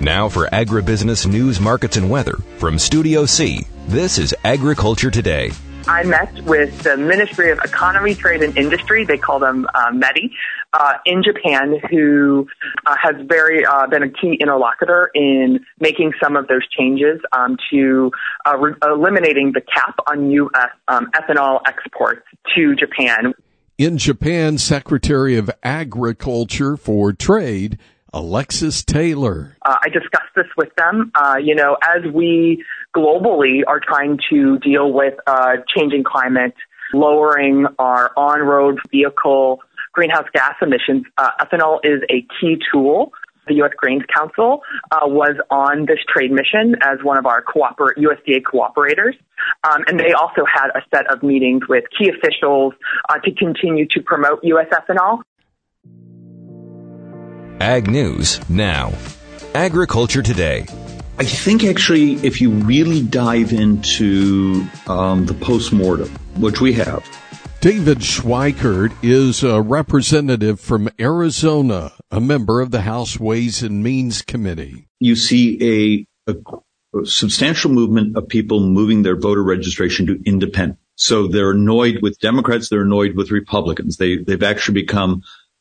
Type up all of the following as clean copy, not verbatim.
Now for agribusiness news, markets, and weather from Studio C, this is Agriculture Today. I met with the Ministry of Economy, Trade, and Industry, they call them METI, in Japan, who has been a key interlocutor in making some of those changes to eliminating the cap on U.S. Ethanol exports to Japan. In Japan, Secretary of Agriculture for Trade, Alexis Taylor. I discussed this with them. As we globally are trying to deal with changing climate, lowering our on-road vehicle greenhouse gas emissions, ethanol is a key tool. The U.S. Grains Council was on this trade mission as one of our USDA cooperators. And they also had a set of meetings with key officials to continue to promote U.S. ethanol. Ag News now. Agriculture Today. I think actually if you really dive into the postmortem, which we have. David Schweikert is a representative from Arizona, a member of the House Ways and Means Committee. You see a substantial movement of people moving their voter registration to independent. So they're annoyed with Democrats, they're annoyed with Republicans. They've actually become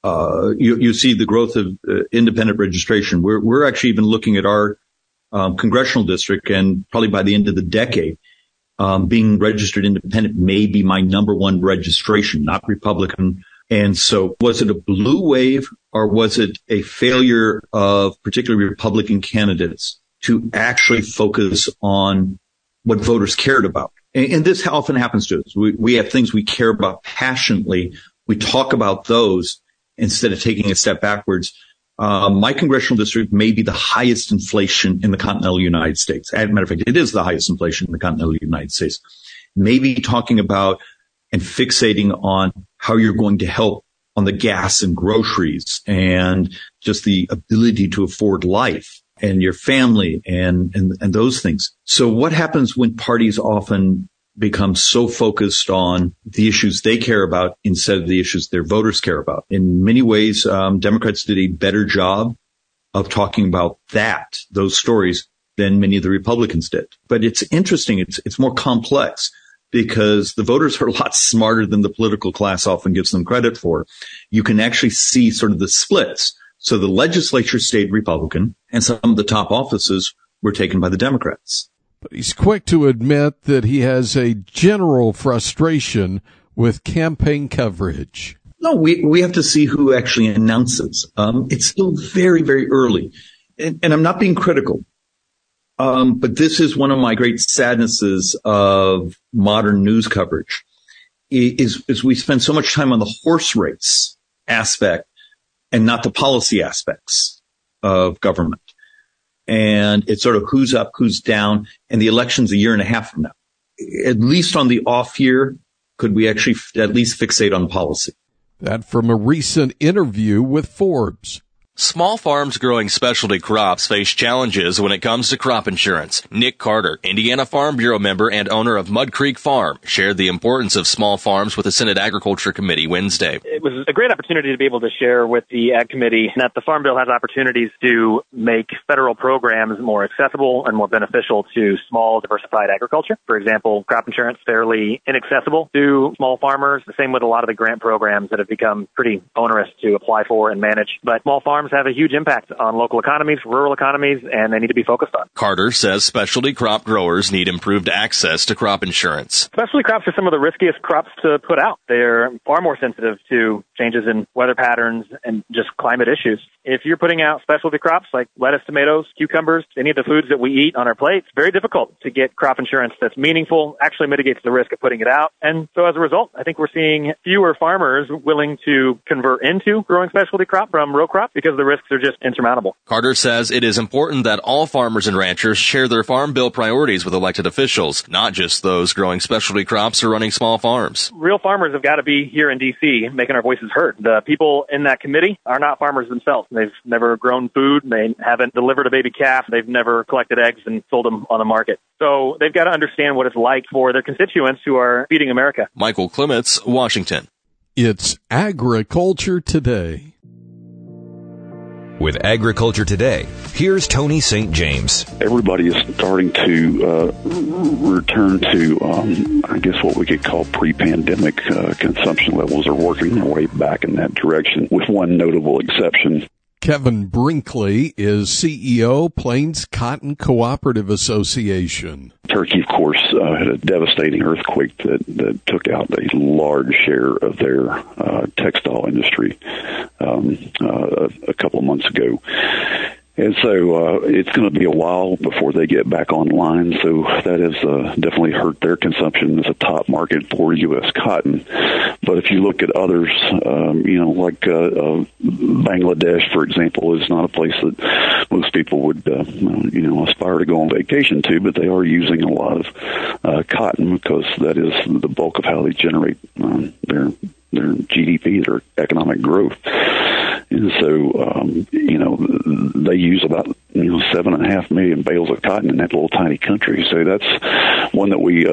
you see the growth of independent registration. We're actually even looking at our congressional district, and probably by the end of the decade, being registered independent may be my number one registration, not Republican. And so was it a blue wave, or was it a failure of particularly Republican candidates to actually focus on what voters cared about? And this often happens to us. We have things we care about passionately. We talk about those instead of taking a step backwards. My congressional district may be the highest inflation in the continental United States. As a matter of fact, it is the highest inflation in the continental United States. Maybe talking about and fixating on how you're going to help on the gas and groceries and just the ability to afford life and your family and those things. So what happens when parties often become so focused on the issues they care about instead of the issues their voters care about? In many ways, Democrats did a better job of talking about those stories, than many of the Republicans did. But it's interesting. It's more complex because the voters are a lot smarter than the political class often gives them credit for. You can actually see sort of the splits. So the legislature stayed Republican and some of the top offices were taken by the Democrats. But he's quick to admit that he has a general frustration with campaign coverage. No, we have to see who actually announces. It's still very, very early. And I'm not being critical. But this is one of my great sadnesses of modern news coverage is we spend so much time on the horse race aspect and not the policy aspects of government. And it's sort of who's up, who's down, and the election's a year and a half from now. At least on the off year, could we actually at least fixate on policy? That from a recent interview with Forbes. Small farms growing specialty crops face challenges when it comes to crop insurance. Nick Carter, Indiana Farm Bureau member and owner of Mud Creek Farm, shared the importance of small farms with the Senate Agriculture Committee Wednesday. It was a great opportunity to be able to share with the Ag Committee that the Farm Bill has opportunities to make federal programs more accessible and more beneficial to small, diversified agriculture. For example, crop insurance fairly inaccessible to small farmers. The same with a lot of the grant programs that have become pretty onerous to apply for and manage. But small farms have a huge impact on local economies, rural economies, and they need to be focused on. Carter says specialty crop growers need improved access to crop insurance. Specialty crops are some of the riskiest crops to put out. They're far more sensitive to changes in weather patterns and just climate issues. If you're putting out specialty crops like lettuce, tomatoes, cucumbers, any of the foods that we eat on our plate, it's very difficult to get crop insurance that's meaningful, actually mitigates the risk of putting it out. And so as a result, I think we're seeing fewer farmers willing to convert into growing specialty crop from row crop because the risks are just insurmountable. Carter says it is important that all farmers and ranchers share their farm bill priorities with elected officials, not just those growing specialty crops or running small farms. Real farmers have got to be here in D.C. making our voices heard. The people in that committee are not farmers themselves. They've never grown food. They haven't delivered a baby calf. They've never collected eggs and sold them on the market. So they've got to understand what it's like for their constituents who are feeding America. Michael Clements, Washington. It's Agriculture Today. With Agriculture Today, here's Tony St. James. Everybody is starting to return to, I guess, what we could call pre-pandemic consumption levels, are working their way back in that direction, with one notable exception. Kevin Brinkley is CEO, Plains Cotton Cooperative Association. Turkey, of course, had a devastating earthquake that took out a large share of their textile industry a couple of months ago. And so it's going to be a while before they get back online. So that has definitely hurt their consumption as a top market for U.S. cotton. But if you look at others, like Bangladesh, for example, is not a place that most people would, aspire to go on vacation to. But they are using a lot of cotton because that is the bulk of how they generate their GDP, their economic growth. And so, they use about, 7.5 million bales of cotton in that little tiny country. So that's one that we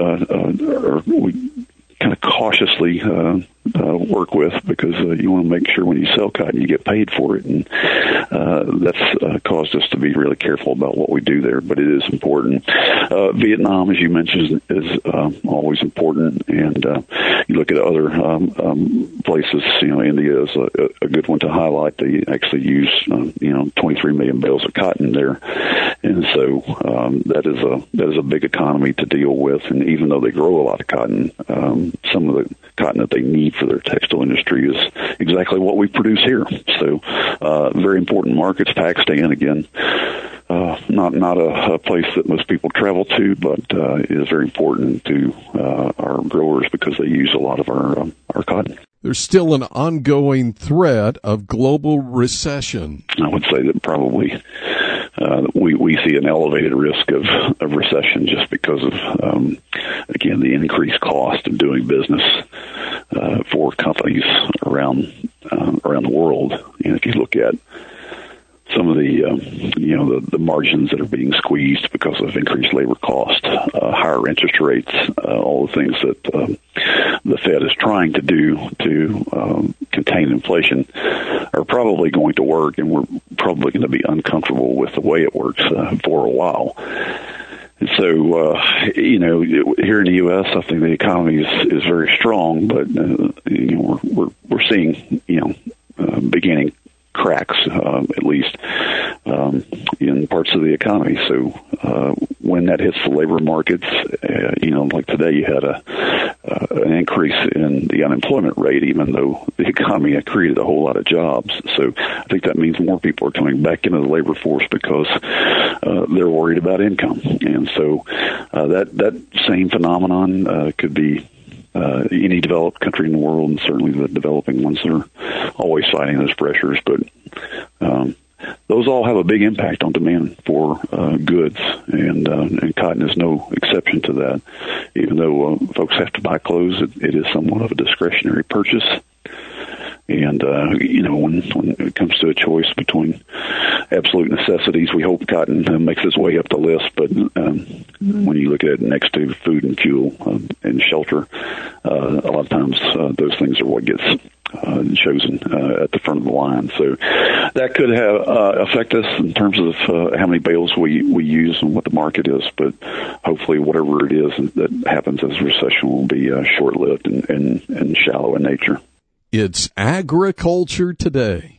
kind of cautiously work with, because you want to make sure when you sell cotton you get paid for it, and that's caused us to be really careful about what we do there. But it is important. Vietnam, as you mentioned, is always important, and you look at other places. India is a good one to highlight. They actually use 23 million bales of cotton there, and so that is a big economy to deal with. And even though they grow a lot of cotton, some of the cotton that they need for their textile industry is exactly what we produce here. So very important markets. Pakistan, again, not a place that most people travel to, but is very important to our growers because they use a lot of our cotton. There's still an ongoing threat of global recession. I would say that probably we see an elevated risk of recession just because of, again, the increased cost of doing business for companies around the world. And if you look at some of the margins that are being squeezed because of increased labor cost, higher interest rates, all the things that the Fed is trying to do to contain inflation are probably going to work, and we're probably going to be uncomfortable with the way it works for a while. And so, here in the U.S., I think the economy is very strong, but we're seeing beginning cracks, at least in parts of the economy. So when that hits the labor markets, like today, you had an increase in the unemployment rate, even though the economy had created a whole lot of jobs. So I think that means more people are coming back into the labor force because they're worried about income. And so that same phenomenon could be any developed country in the world, and certainly the developing ones that are always fighting those pressures. But those all have a big impact on demand for goods, and cotton is no exception to that. Even though folks have to buy clothes, it is somewhat of a discretionary purchase. And, when it comes to a choice between absolute necessities, we hope cotton makes its way up the list. But when you look at it next to food and fuel and shelter, a lot of times those things are what gets chosen at the front of the line. So that could affect us in terms of how many bales we use and what the market is. But hopefully whatever it is that happens as a recession will be short-lived and shallow in nature. It's Agriculture Today.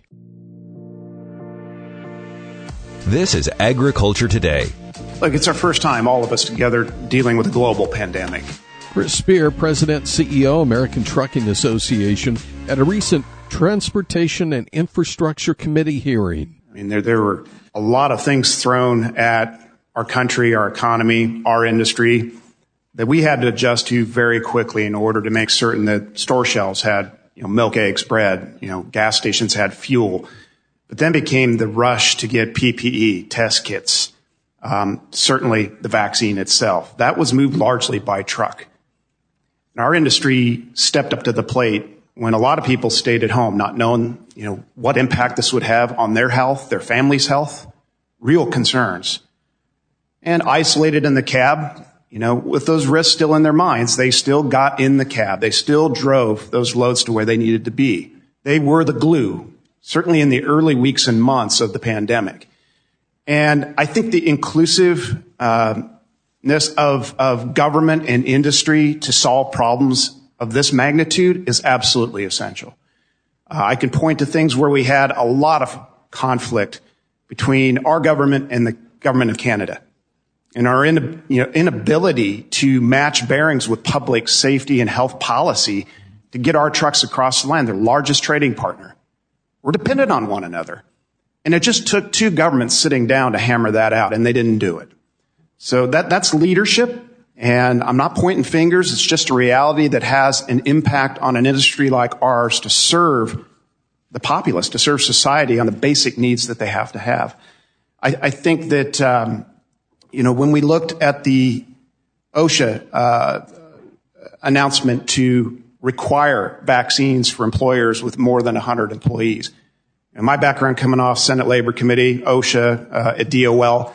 This is Agriculture Today. Look, it's our first time, all of us together, dealing with a global pandemic. Chris Spear, President and CEO, American Trucking Association, at a recent Transportation and Infrastructure Committee hearing. I mean, there were a lot of things thrown at our country, our economy, our industry that we had to adjust to very quickly in order to make certain that store shelves had milk, eggs, bread, gas stations had fuel. But then became the rush to get PPE, test kits, certainly the vaccine itself. That was moved largely by truck. And our industry stepped up to the plate when a lot of people stayed at home, not knowing, what impact this would have on their health, their family's health, real concerns. And isolated in the cab, with those risks still in their minds, they still got in the cab. They still drove those loads to where they needed to be. They were the glue certainly in the early weeks and months of the pandemic. And I think the inclusiveness of government and industry to solve problems of this magnitude is absolutely essential. I can point to things where we had a lot of conflict between our government and the government of Canada, and our inability to match bearings with public safety and health policy to get our trucks across the line, their largest trading partner. We're dependent on one another. And it just took two governments sitting down to hammer that out, and they didn't do it. So that's leadership, and I'm not pointing fingers. It's just a reality that has an impact on an industry like ours to serve the populace, to serve society on the basic needs that they have to have. I think that, when we looked at the OSHA announcement to require vaccines for employers with more than 100 employees, and my background coming off Senate Labor Committee, OSHA, at DOL,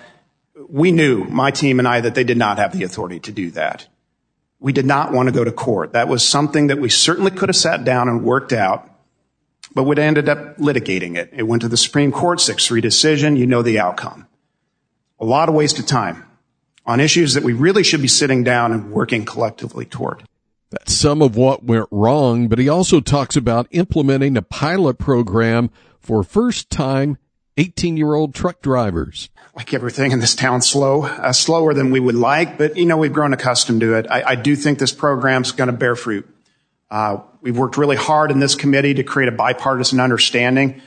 we knew, my team and I, that they did not have the authority to do that. We did not want to go to court. That was something that we certainly could have sat down and worked out, but we ended up litigating it. It went to the Supreme Court, 6-3 decision. You know the outcome. A lot of waste of time on issues that we really should be sitting down and working collectively toward. That's some of what went wrong, but he also talks about implementing a pilot program for first-time 18-year-old truck drivers. Like everything in this town, slower than we would like, but, we've grown accustomed to it. I do think this program's going to bear fruit. We've worked really hard in this committee to create a bipartisan understanding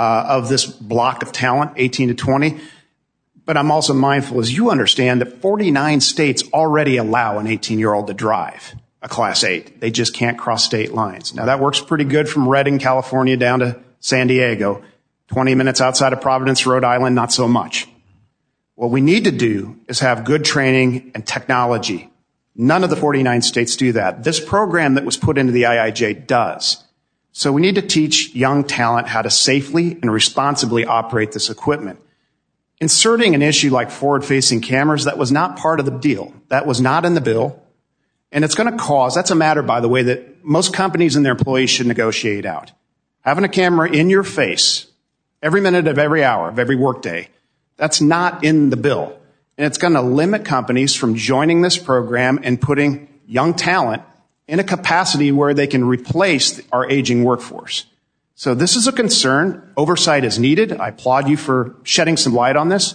of this block of talent, 18 to 20. But I'm also mindful, as you understand, that 49 states already allow an 18-year-old to drive a Class 8. They just can't cross state lines. Now, that works pretty good from Redding, California, down to San Diego. 20 minutes outside of Providence, Rhode Island, not so much. What we need to do is have good training and technology. None of the 49 states do that. This program that was put into the IIJ does. So we need to teach young talent how to safely and responsibly operate this equipment. Inserting an issue like forward-facing cameras, that was not part of the deal. That was not in the bill. And it's going to cause, that's a matter, by the way, that most companies and their employees should negotiate out. Having a camera in your face every minute of every hour of every workday, that's not in the bill. And it's going to limit companies from joining this program and putting young talent in a capacity where they can replace our aging workforce. So this is a concern. Oversight is needed. I applaud you for shedding some light on this.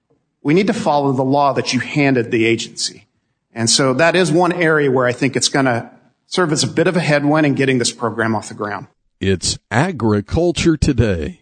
We need to follow the law that you handed the agency. And so that is one area where I think it's going to serve as a bit of a headwind in getting this program off the ground. It's Agriculture Today.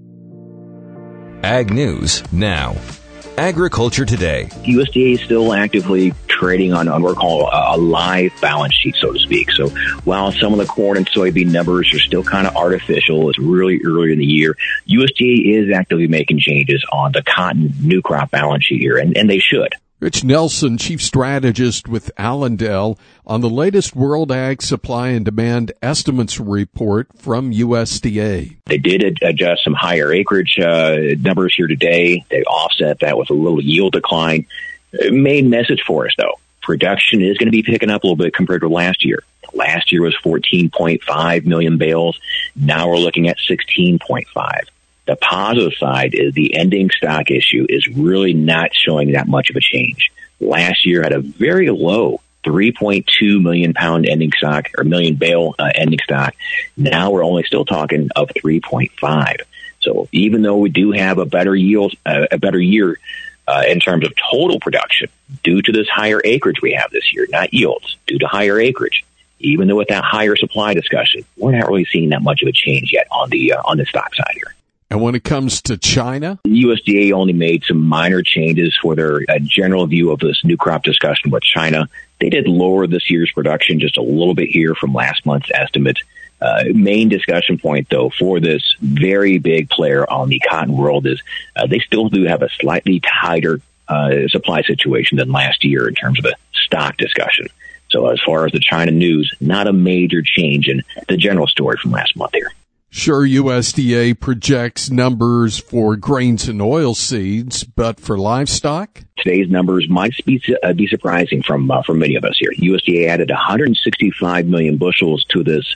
Ag News Now. Agriculture Today. USDA is still actively trading on what we call a live balance sheet, so to speak. So while some of the corn and soybean numbers are still kind of artificial, it's really early in the year, USDA is actively making changes on the cotton new crop balance sheet here, and they should. Rich Nelson, Chief Strategist with Allendale, on the latest World Ag Supply and Demand Estimates report from USDA. They did adjust some higher acreage numbers here today. They offset that with a little yield decline. Main message for us, though, production is going to be picking up a little bit compared to last year. Last year was 14.5 million bales. Now we're looking at 16.5. The positive side is the ending stock issue is really not showing that much of a change. Last year had a very low 3.2 million pound ending stock or million bale ending stock. Now we're only still talking of 3.5. So even though we do have a better yield, a better year in terms of total production due to this higher acreage we have this year, not yields, due to higher acreage, even though with that higher supply discussion, we're not really seeing that much of a change yet on the stock side here. And when it comes to China? The USDA only made some minor changes for their general view of this new crop discussion with China. They did lower this year's production just a little bit here from last month's estimate. Main discussion point, though, for this very big player on the cotton world is they still do have a slightly tighter supply situation than last year in terms of a stock discussion. So as far as the China news, not a major change in the general story from last month here. Sure, USDA projects numbers for grains and oilseeds, but for livestock? Today's numbers might be surprising from many of us here. USDA added 165 million bushels to this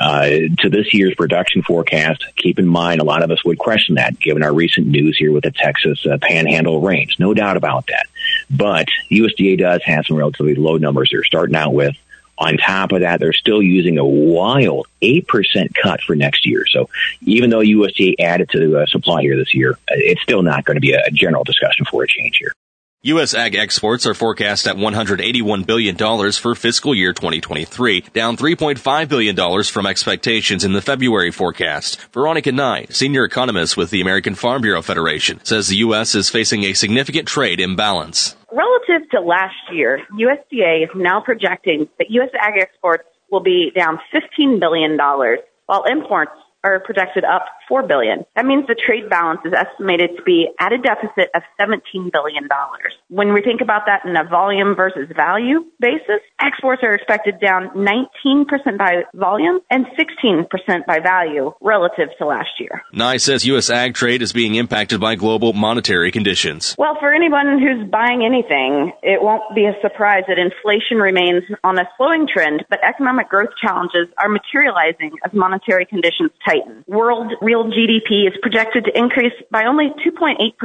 year's production forecast. Keep in mind, a lot of us would question that, given our recent news here with the Texas Panhandle rains. No doubt about that. But USDA does have some relatively low numbers they're starting out with. On top of that, they're still using a wild 8% cut for next year. So even though USDA added to the supply here this year, it's still not going to be a general discussion for a change here. U.S. ag exports are forecast at $181 billion for fiscal year 2023, down $3.5 billion from expectations in the February forecast. Veronica Nye, senior economist with the American Farm Bureau Federation, says the U.S. is facing a significant trade imbalance. Relative to last year, USDA is now projecting that U.S. ag exports will be down $15 billion, while imports are projected up $4 billion. That means the trade balance is estimated to be at a deficit of $17 billion. When we think about that in a volume versus value basis, exports are expected down 19% by volume and 16% by value relative to last year. Nye says U.S. ag trade is being impacted by global monetary conditions. Well, for anyone who's buying anything, it won't be a surprise that inflation remains on a slowing trend, but economic growth challenges are materializing as monetary conditions tighten. World real GDP is projected to increase by only 2.8% in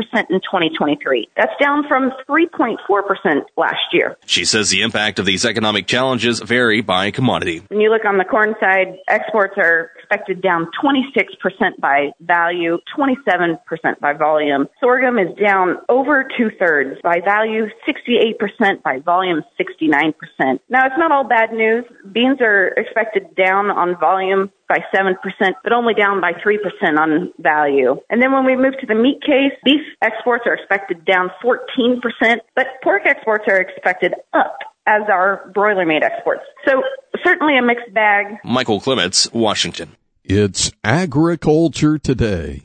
2023. That's down from 3.4% last year. She says the impact of these economic challenges vary by commodity. When you look on the corn side, exports are expected down 26% by value, 27% by volume. Sorghum is down over 2/3 by value, 68% by volume, 69%. Now, it's not all bad news. Beans are expected down on volume by 7%, but only down by 3% on value. And then when we move to the meat case, beef exports are expected down 14%, but pork exports are expected up, as are broiler meat exports. So certainly a mixed bag. Michael Clements, Washington. It's Agriculture Today.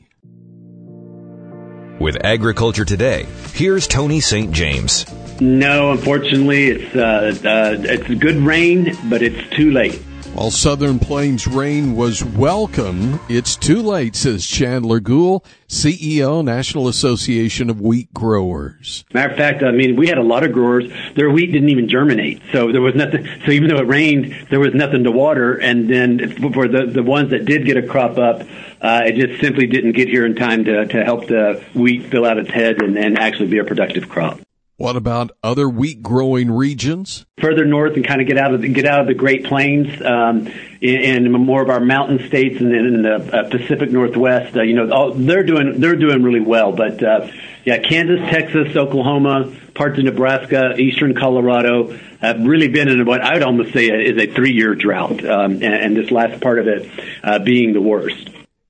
With Agriculture Today, here's Tony St. James. No, unfortunately, it's good rain, but it's too late. While Southern Plains rain was welcome, it's too late, says Chandler Gould, CEO, National Association of Wheat Growers. Matter of fact, we had a lot of growers, their wheat didn't even germinate. So there was nothing. So even though it rained, there was nothing to water. And then for the ones that did get a crop up, it just simply didn't get here in time to help the wheat fill out its head and actually be a productive crop. What about other wheat growing regions? Further north and kind of get out of the Great Plains, in more of our mountain states and in the Pacific Northwest, they're doing really well. But Kansas, Texas, Oklahoma, parts of Nebraska, eastern Colorado have really been in what I would almost say is a 3-year drought, and this last part of it being the worst.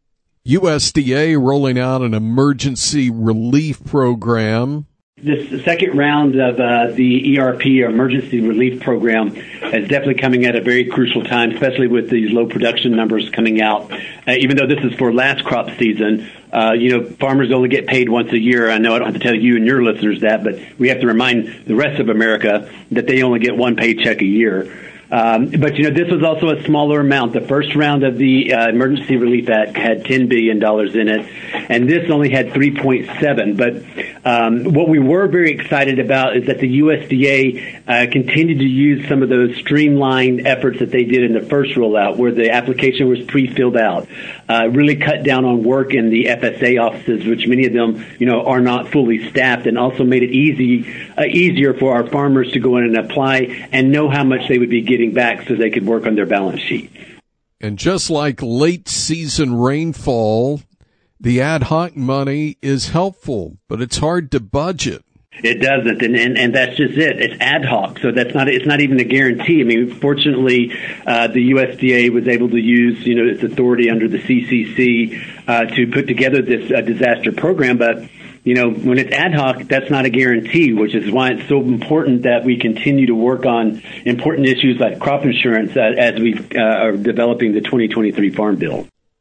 USDA rolling out an emergency relief program. This second round of the ERP, or Emergency Relief Program, is definitely coming at a very crucial time, especially with these low production numbers coming out. Even though this is for last crop season, farmers only get paid once a year. I know I don't have to tell you and your listeners that, but we have to remind the rest of America that they only get one paycheck a year. But this was also a smaller amount. The first round of the Emergency Relief Act had $10 billion in it, and this only had 3.7. But what we were very excited about is that the USDA continued to use some of those streamlined efforts that they did in the first rollout, where the application was pre-filled out, really cut down on work in the FSA offices, which many of them, are not fully staffed, and also made it easier for our farmers to go in and apply and know how much they would be getting back so they could work on their balance sheet. And just like late season rainfall, the ad hoc money is helpful, but it's hard to budget. It doesn't, and that's just it. It's ad hoc, so it's not even a guarantee. Fortunately, the USDA was able to use its authority under the CCC to put together this disaster program, but when it's ad hoc, that's not a guarantee, which is why it's so important that we continue to work on important issues like crop insurance as we are developing the 2023 Farm Bill.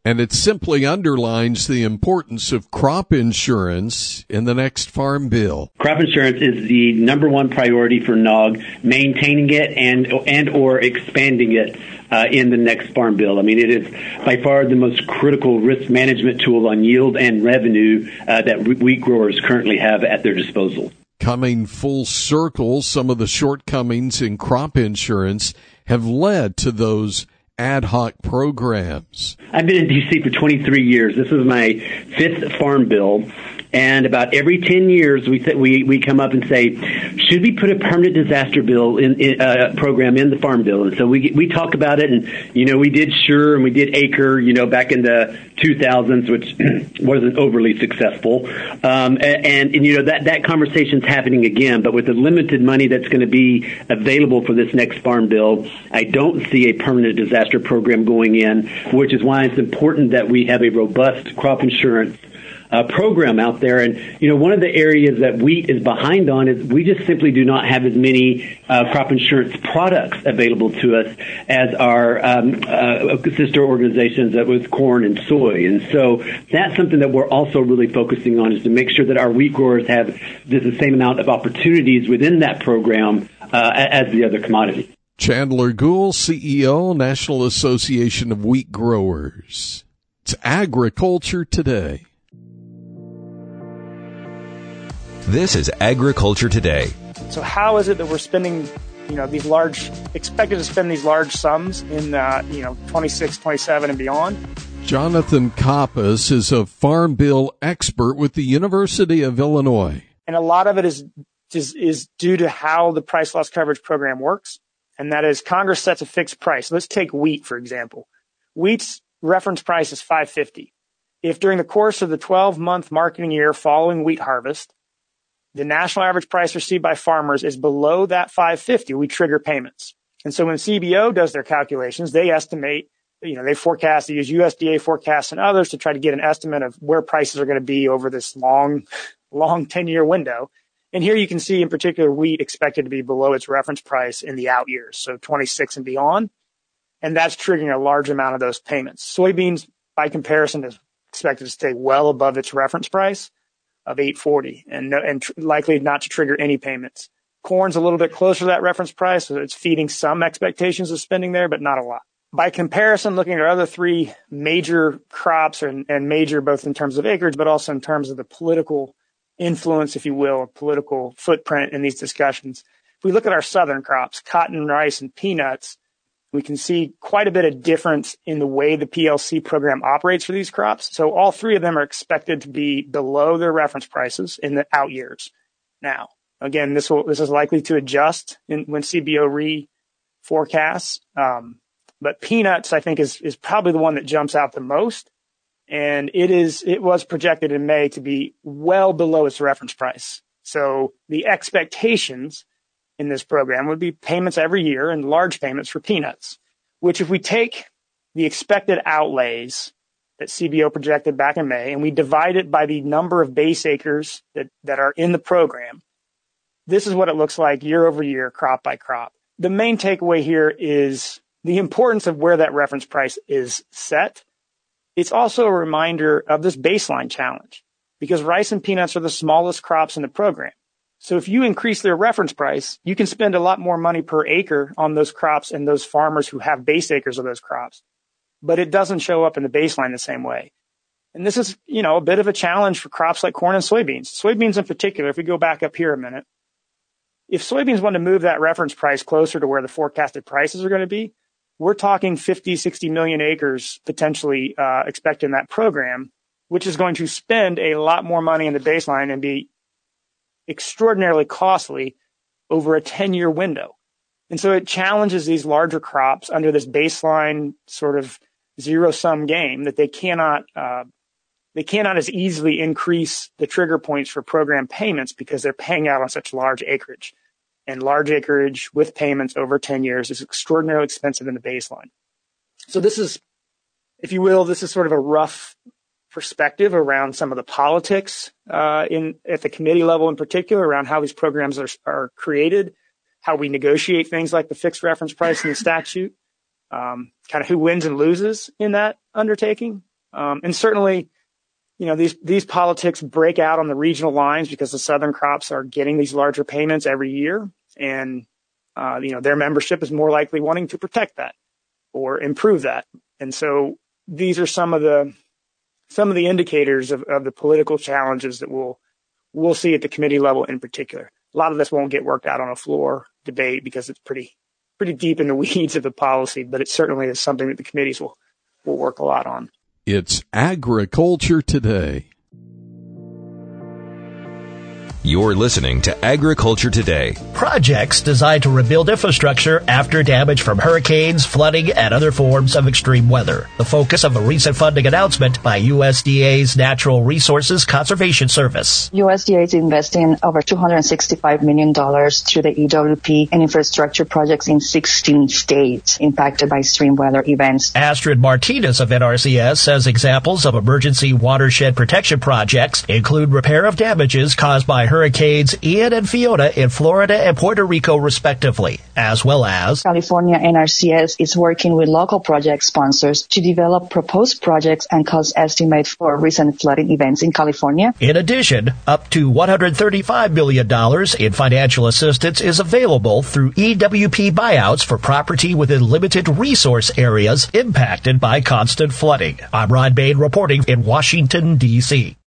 And it simply underlines the importance of crop insurance in the next farm bill. Crop insurance is the number one priority for NAWG, maintaining it and or expanding it in the next farm bill. I mean, it is by far the most critical risk management tool on yield and revenue that wheat growers currently have at their disposal. Coming full circle, some of the shortcomings in crop insurance have led to those ad hoc programs. I've been in D.C. for 23 years. This is my fifth farm bill. And about every 10 years, we come up and say, should we put a permanent disaster bill program in the farm bill? And so we talk about it, and we did SURE and we did ACRE, back in the 2000s, which wasn't overly successful. And that conversation's happening again, but with the limited money that's going to be available for this next farm bill, I don't see a permanent disaster program going in, which is why it's important that we have a robust crop insurance program out there. And, one of the areas that wheat is behind on is we just simply do not have as many crop insurance products available to us as our sister organizations with corn and soy. And so that's something that we're also really focusing on, is to make sure that our wheat growers have the same amount of opportunities within that program as the other commodities. Chandler Gould, CEO, National Association of Wheat Growers. It's Agriculture Today. This is Agriculture Today. So how is it that we're spending, expected to spend these large sums in, 26, 27 and beyond? Jonathan Koppas is a farm bill expert with the University of Illinois. And a lot of it is due to how the price loss coverage program works. And that is Congress sets a fixed price. Let's take wheat, for example. Wheat's reference price is $5.50. If during the course of the 12-month marketing year following wheat harvest, the national average price received by farmers is below that $5.50, we trigger payments. And so when CBO does their calculations, they estimate, they forecast, they use USDA forecasts and others to try to get an estimate of where prices are going to be over this long 10-year window. And here you can see in particular wheat expected to be below its reference price in the out years, so 26 and beyond. And that's triggering a large amount of those payments. Soybeans, by comparison, is expected to stay well above its reference price of $8.40 and likely not to trigger any payments. Corn's a little bit closer to that reference price, so it's feeding some expectations of spending there, but not a lot. By comparison, looking at our other three major crops and major both in terms of acreage, but also in terms of the political influence, if you will, political footprint in these discussions. If we look at our southern crops, cotton, rice, and peanuts, we can see quite a bit of difference in the way the PLC program operates for these crops. So all three of them are expected to be below their reference prices in the out years. Now, again, this is likely to adjust when CBO reforecasts. But peanuts, I think, is probably the one that jumps out the most. And it was projected in May to be well below its reference price. So the expectations in this program would be payments every year and large payments for peanuts, which if we take the expected outlays that CBO projected back in May and we divide it by the number of base acres that are in the program, this is what it looks like year over year, crop by crop. The main takeaway here is the importance of where that reference price is set. It's also a reminder of this baseline challenge because rice and peanuts are the smallest crops in the program. So if you increase their reference price, you can spend a lot more money per acre on those crops and those farmers who have base acres of those crops. But it doesn't show up in the baseline the same way. And this is, a bit of a challenge for crops like corn and soybeans. Soybeans in particular, if we go back up here a minute, if soybeans want to move that reference price closer to where the forecasted prices are going to be, we're talking 50, 60 million acres potentially expected in that program, which is going to spend a lot more money in the baseline and be extraordinarily costly over a 10-year window. And so it challenges these larger crops under this baseline sort of zero-sum game that they cannot as easily increase the trigger points for program payments because they're paying out on such large acreage. And large acreage with payments over 10 years is extraordinarily expensive in the baseline. So this is, if you will, this is sort of a rough perspective around some of the politics at the committee level in particular around how these programs are created, how we negotiate things like the fixed reference price in the statute, kind of who wins and loses in that undertaking. And certainly, these politics break out on the regional lines because the southern crops are getting these larger payments every year. And, their membership is more likely wanting to protect that or improve that. And so these are some of the indicators of the political challenges that we'll see at the committee level in particular. A lot of this won't get worked out on a floor debate because it's pretty deep in the weeds of the policy, but it certainly is something that the committees will work a lot on. It's Agriculture Today. You're listening to Agriculture Today. Projects designed to rebuild infrastructure after damage from hurricanes, flooding, and other forms of extreme weather. The focus of a recent funding announcement by USDA's Natural Resources Conservation Service. USDA is investing over $265 million through the EWP and infrastructure projects in 16 states impacted by extreme weather events. Astrid Martinez of NRCS says examples of emergency watershed protection projects include repair of damages caused by Hurricanes Ian and Fiona in Florida and Puerto Rico, respectively, as well as California NRCS is working with local project sponsors to develop proposed projects and cost estimates for recent flooding events in California. In addition, up to $135 million in financial assistance is available through EWP buyouts for property within limited resource areas impacted by constant flooding. I'm Ron Bain reporting in Washington, D.C.